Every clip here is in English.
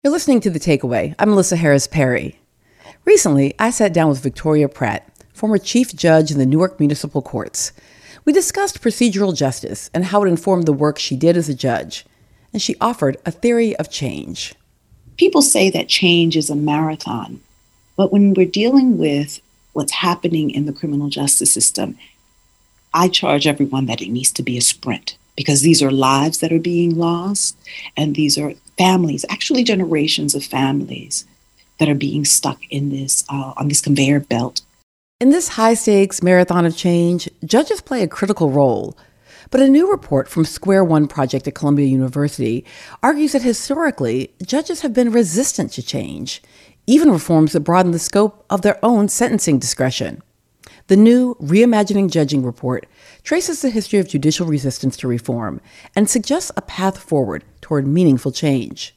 You're listening to The Takeaway. I'm Melissa Harris Perry. Recently, I sat down with Victoria Pratt, former chief judge in the Newark Municipal Courts. We discussed procedural justice and how it informed the work she did as a judge, and she offered a theory of change. People say that change is a marathon, but when we're dealing with what's happening in the criminal justice system, I charge everyone that it needs to be a sprint, because these are lives that are being lost, and these are families, actually generations of families that are being stuck in this on this conveyor belt. In this high-stakes marathon of change, judges play a critical role. But a new report from Square One Project at Columbia University argues that historically, judges have been resistant to change, even reforms that broaden the scope of their own sentencing discretion. The new Reimagining Judging report traces the history of judicial resistance to reform and suggests a path forward toward meaningful change.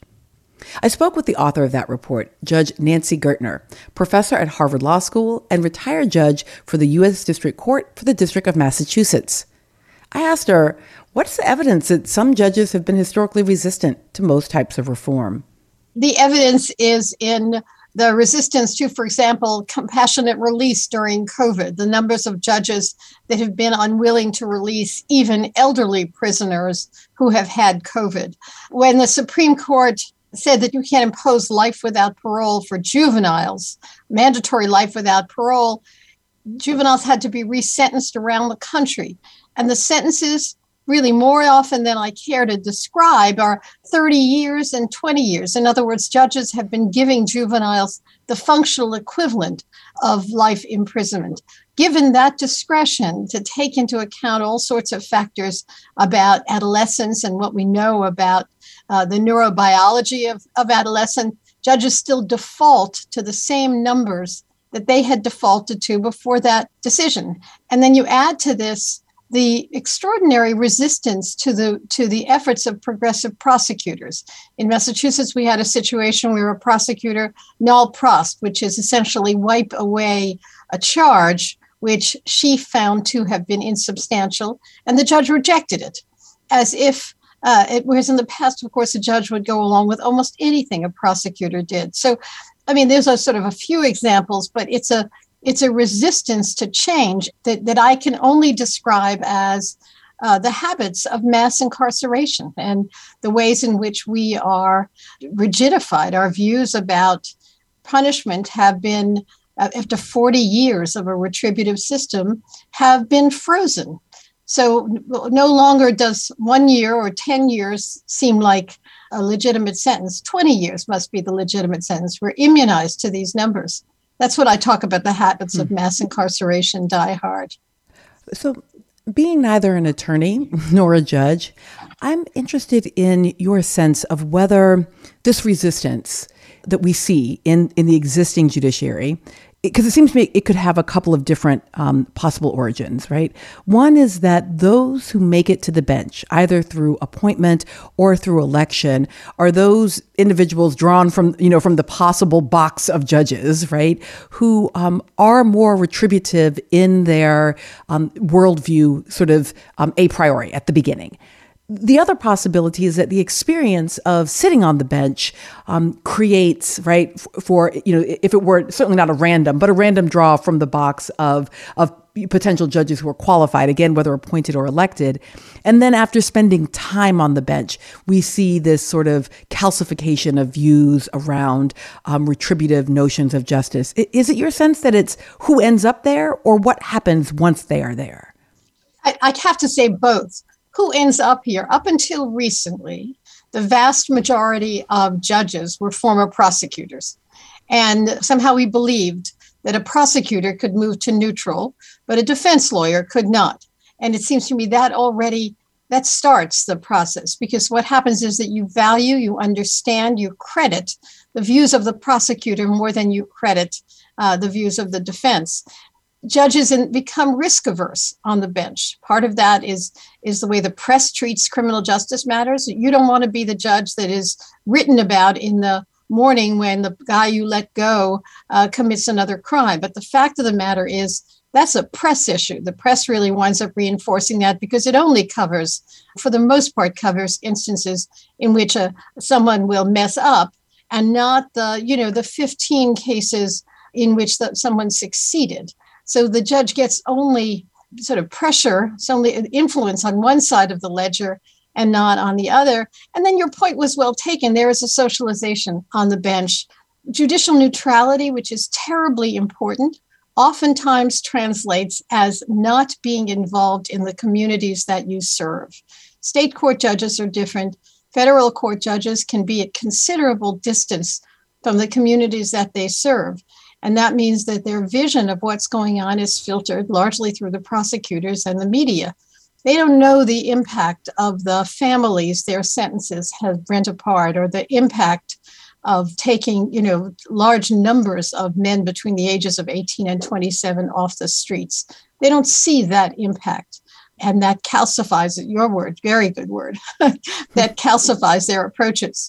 I spoke with the author of that report, Judge Nancy Gertner, professor at Harvard Law School and retired judge for the U.S. District Court for the District of Massachusetts. I asked her, what's the evidence that some judges have been historically resistant to most types of reform? The evidence is in the resistance to, for example, compassionate release during COVID, the numbers of judges that have been unwilling to release even elderly prisoners who have had COVID. When the Supreme Court said that you can't impose life without parole for juveniles, mandatory life without parole, juveniles had to be resentenced around the country. And the sentences, really more often than I care to describe, are 30 years and 20 years. In other words, judges have been giving juveniles the functional equivalent of life imprisonment. Given that discretion to take into account all sorts of factors about adolescence and what we know about the neurobiology of adolescence, judges still default to the same numbers that they had defaulted to before that decision. And then you add to this the extraordinary resistance to the efforts of progressive prosecutors. In Massachusetts, we had a situation where a prosecutor null prost, which is essentially wipe away a charge which she found to have been insubstantial, and the judge rejected it, as if whereas in the past, of course, a judge would go along with almost anything a prosecutor did. So, I mean, there's a sort of a few examples, but it's a resistance to change that I can only describe as the habits of mass incarceration and the ways in which we are rigidified. Our views about punishment have been, after 40 years of a retributive system, have been frozen. So no longer does 1 year or 10 years seem like a legitimate sentence. 20 years must be the legitimate sentence. We're immunized to these numbers. That's what I talk about, the habits of mass incarceration die hard. So being neither an attorney nor a judge, I'm interested in your sense of whether this resistance that we see in the existing judiciary, because it seems to me it could have a couple of different possible origins, right? One is that those who make it to the bench, either through appointment or through election, are those individuals drawn from the possible box of judges, right? Who are more retributive in their worldview, sort of a priori at the beginning. The other possibility is that the experience of sitting on the bench creates, right, for, if it were certainly not a random, but a random draw from the box of potential judges who are qualified, again, whether appointed or elected. And then after spending time on the bench, we see this sort of calcification of views around retributive notions of justice. Is it your sense that it's who ends up there or what happens once they are there? I'd have to say both. Who ends up here? Up until recently, the vast majority of judges were former prosecutors. And somehow we believed that a prosecutor could move to neutral, but a defense lawyer could not. And it seems to me that already, that starts the process, because what happens is that you value, you understand, you credit the views of the prosecutor more than you credit the views of the defense. Judges become risk averse on the bench. Part of that is the way the press treats criminal justice matters. You don't want to be the judge that is written about in the morning when the guy you let go commits another crime. But the fact of the matter is that's a press issue. The press really winds up reinforcing that because it only covers, for the most part, covers instances in which someone will mess up and not the 15 cases in which someone succeeded. So the judge gets only sort of pressure, it's only influence on one side of the ledger and not on the other. And then your point was well taken. There is a socialization on the bench. Judicial neutrality, which is terribly important, oftentimes translates as not being involved in the communities that you serve. State court judges are different. Federal court judges can be at considerable distance from the communities that they serve. And that means that their vision of what's going on is filtered largely through the prosecutors and the media. They don't know the impact of the families their sentences have rent apart, or the impact of taking, large numbers of men between the ages of 18 and 27 off the streets. They don't see that impact. And that calcifies, your word, very good word, that calcifies their approaches.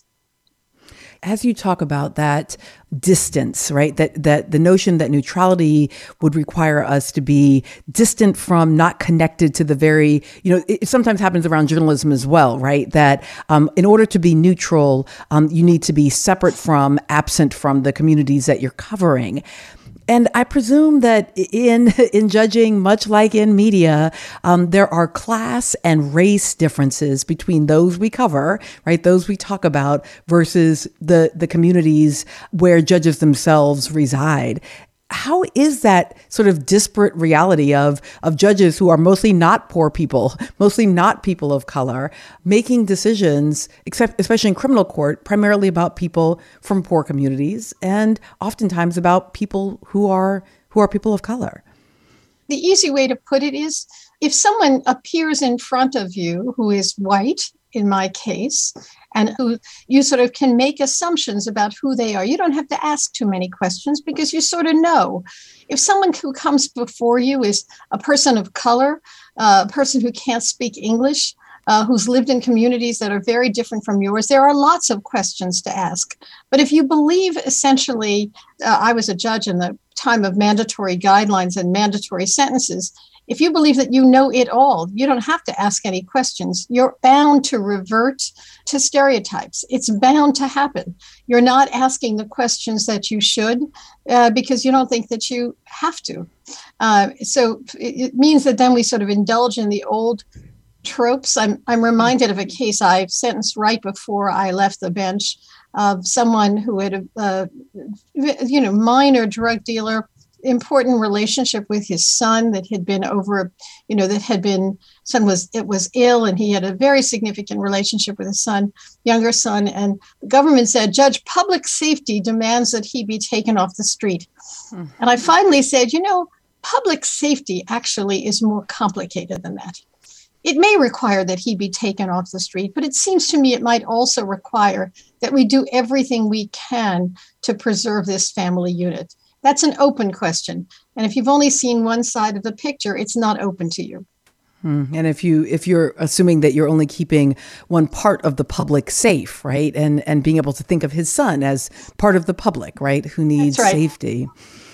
As you talk about that distance, right, that the notion that neutrality would require us to be distant from, not connected to the very, it sometimes happens around journalism as well, right, that in order to be neutral, you need to be separate from, absent from the communities that you're covering. And I presume that in judging, much like in media, there are class and race differences between those we cover, right, those we talk about, versus the communities where judges themselves reside. How is that sort of disparate reality of judges who are mostly not poor people, mostly not people of color, making decisions, especially in criminal court, primarily about people from poor communities and oftentimes about people who are people of color? The easy way to put it is, if someone appears in front of you who is white, in my case, and who you sort of can make assumptions about who they are. You don't have to ask too many questions because you sort of know. If someone who comes before you is a person of color, a person who can't speak English, who's lived in communities that are very different from yours, there are lots of questions to ask. But if you believe essentially, I was a judge in the time of mandatory guidelines and mandatory sentences, if you believe that you know it all, you don't have to ask any questions. You're bound to revert to stereotypes. It's bound to happen. You're not asking the questions that you should because you don't think that you have to. So it means that then we sort of indulge in the old tropes. I'm reminded of a case I sentenced right before I left the bench of someone who had a minor drug dealer, important relationship with his son that had been son was ill, and he had a very significant relationship with his younger son. And the government said, Judge, public safety demands that he be taken off the street. Mm-hmm. And I finally said, public safety actually is more complicated than that. It may require that he be taken off the street, but it seems to me it might also require that we do everything we can to preserve this family unit. That's an open question. And if you've only seen one side of the picture, it's not open to you. And if you're assuming that you're only keeping one part of the public safe, right, and being able to think of his son as part of the public, right, who needs safety.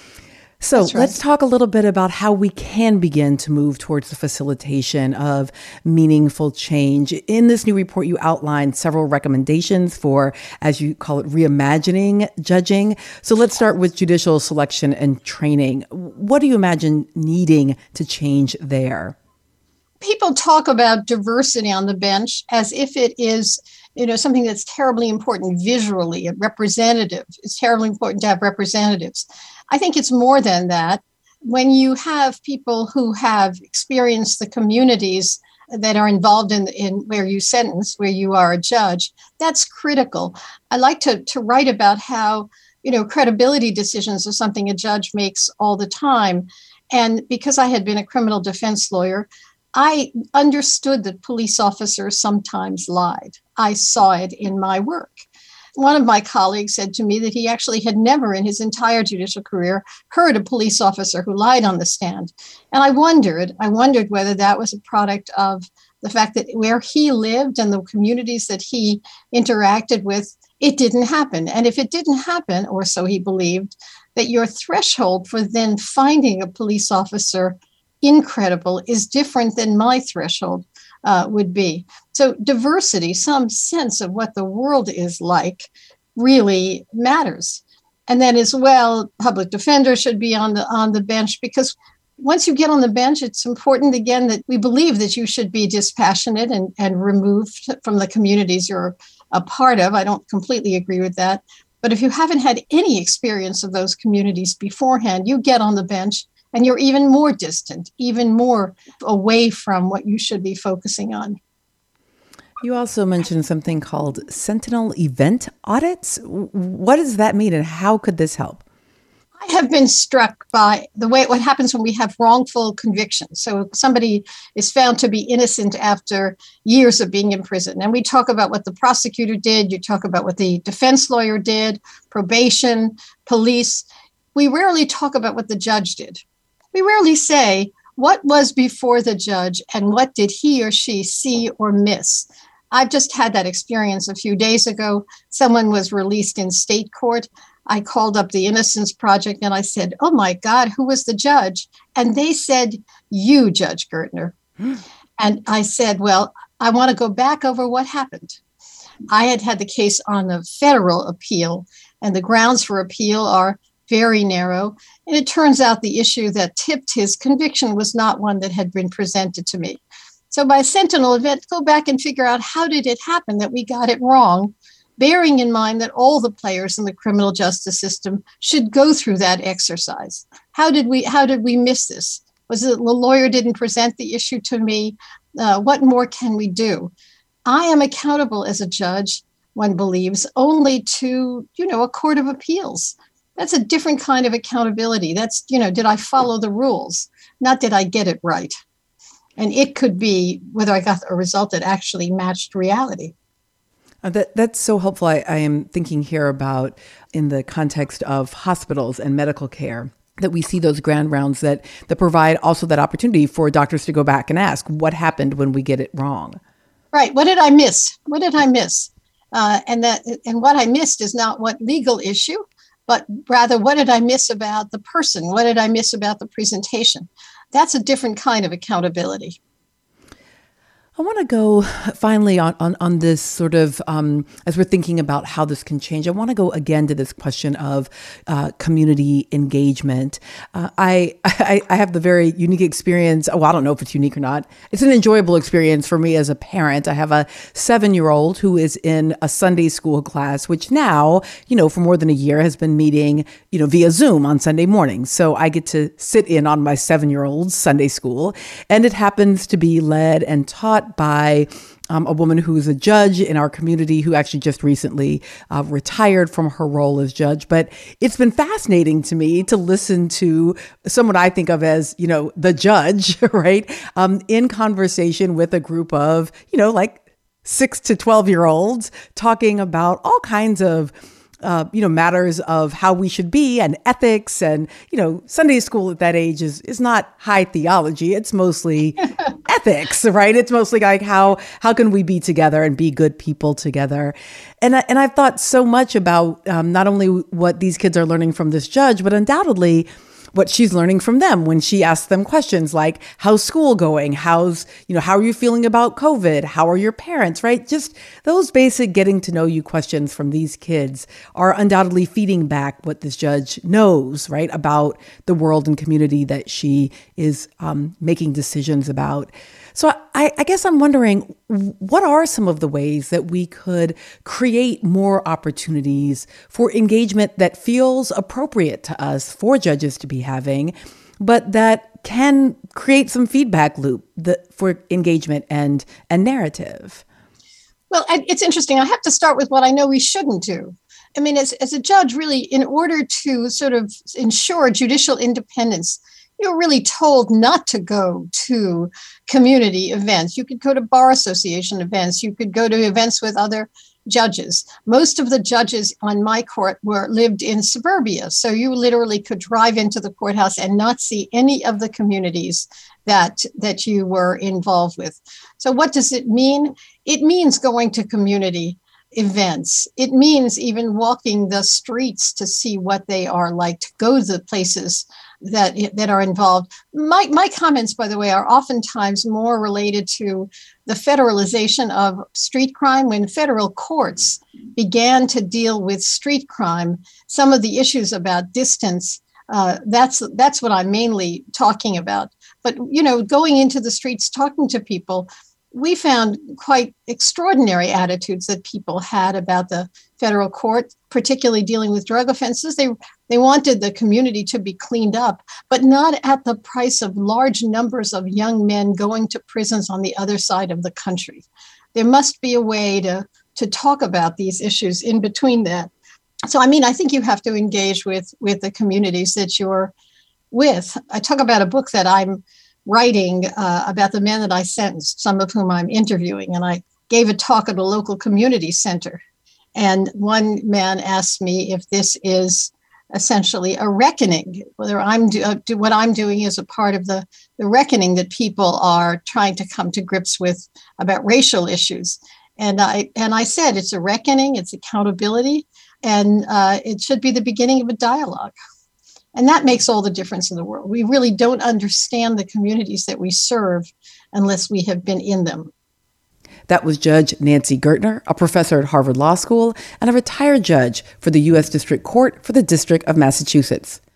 So let's talk a little bit about how we can begin to move towards the facilitation of meaningful change. In this new report, you outlined several recommendations for, as you call it, reimagining judging. So let's start with judicial selection and training. What do you imagine needing to change there? People talk about diversity on the bench as if it is, something that's terribly important visually, representative. It's terribly important to have representatives. I think it's more than that. When you have people who have experienced the communities that are involved in where you sentence, where you are a judge, that's critical. I like to write about how, credibility decisions are something a judge makes all the time. And because I had been a criminal defense lawyer, I understood that police officers sometimes lied. I saw it in my work. One of my colleagues said to me that he actually had never in his entire judicial career heard a police officer who lied on the stand. And I wondered whether that was a product of the fact that where he lived and the communities that he interacted with, it didn't happen. And if it didn't happen, or so he believed, that your threshold for then finding a police officer incredible is different than my threshold would be. So diversity, some sense of what the world is like, really matters. And then as well, public defender should be on the bench, because once you get on the bench, it's important, again, that we believe that you should be dispassionate and removed from the communities you're a part of. I don't completely agree with that. But if you haven't had any experience of those communities beforehand, you get on the bench and you're even more distant, even more away from what you should be focusing on. You also mentioned something called Sentinel event audits. What does that mean, and how could this help? I have been struck by what happens when we have wrongful convictions. So somebody is found to be innocent after years of being in prison. And we talk about what the prosecutor did. You talk about what the defense lawyer did, probation, police. We rarely talk about what the judge did. We rarely say what was before the judge and what did he or she see or miss. I've just had that experience a few days ago. Someone was released in state court. I called up the Innocence Project and I said, "Oh my God, who was the judge?" And they said, "You, Judge Gertner." And I said, "Well, I want to go back over what happened." I had the case on a federal appeal, and the grounds for appeal are very narrow. And it turns out the issue that tipped his conviction was not one that had been presented to me. So by Sentinel event, go back and figure out, how did it happen that we got it wrong, bearing in mind that all the players in the criminal justice system should go through that exercise. How did we miss this? Was it the lawyer didn't present the issue to me? What more can we do? I am accountable as a judge, one believes, only to, a court of appeals. That's a different kind of accountability. That's, did I follow the rules? Not did I get it right? And it could be whether I got a result that actually matched reality. That's so helpful. I am thinking here about, in the context of hospitals and medical care, that we see those grand rounds that provide also that opportunity for doctors to go back and ask, what happened when we get it wrong? Right. What did I miss? What did I miss? And what I missed is not what legal issue, but rather, what did I miss about the person? What did I miss about the presentation? That's a different kind of accountability. I want to go finally on this sort of, as we're thinking about how this can change, I want to go again to this question of community engagement. I have the very unique experience. Well, I don't know if it's unique or not. It's an enjoyable experience for me as a parent. I have a 7-year-old who is in a Sunday school class, which now, for more than a year has been meeting, via Zoom on Sunday mornings. So I get to sit in on my 7-year-old's Sunday school, and it happens to be led and taught by a woman who is a judge in our community who actually just recently retired from her role as judge. But it's been fascinating to me to listen to someone I think of as, the judge, right, in conversation with a group of, like 6 to 12-year-olds talking about all kinds of matters of how we should be and ethics. And, Sunday school at that age is not high theology. It's mostly ethics, right? It's mostly like how can we be together and be good people together? And I've thought so much about not only what these kids are learning from this judge, but undoubtedly what she's learning from them when she asks them questions like, how's school going? How are you feeling about COVID? How are your parents, right? Just those basic getting to know you questions from these kids are undoubtedly feeding back what this judge knows, right, about the world and community that she is making decisions about. So I guess I'm wondering, what are some of the ways that we could create more opportunities for engagement that feels appropriate to us for judges to be having, but that can create some feedback loop for engagement and narrative? Well, it's interesting. I have to start with what I know we shouldn't do. I mean, as a judge, really, in order to sort of ensure judicial independence, you're really told not to go to community events. You could go to bar association events. You could go to events with other judges. Most of the judges on my court lived in suburbia. So you literally could drive into the courthouse and not see any of the communities that you were involved with. So what does it mean? It means going to community events. It means even walking the streets to see what they are like, to go to the places that are involved. My comments, by the way, are oftentimes more related to the federalization of street crime. When federal courts began to deal with street crime, some of the issues about distance, that's what I'm mainly talking about. But, going into the streets, talking to people, we found quite extraordinary attitudes that people had about the federal court, particularly dealing with drug offenses. They wanted the community to be cleaned up, but not at the price of large numbers of young men going to prisons on the other side of the country. There must be a way to talk about these issues in between that. So, I think you have to engage with the communities that you're with. I talk about a book that I'm writing about the men that I sentenced, some of whom I'm interviewing. And I gave a talk at a local community center. And one man asked me if this is essentially a reckoning, whether what I'm doing is a part of the reckoning that people are trying to come to grips with about racial issues. And I said, it's a reckoning, it's accountability, and it should be the beginning of a dialogue. And that makes all the difference in the world. We really don't understand the communities that we serve unless we have been in them. That was Judge Nancy Gertner, a professor at Harvard Law School and a retired judge for the U.S. District Court for the District of Massachusetts.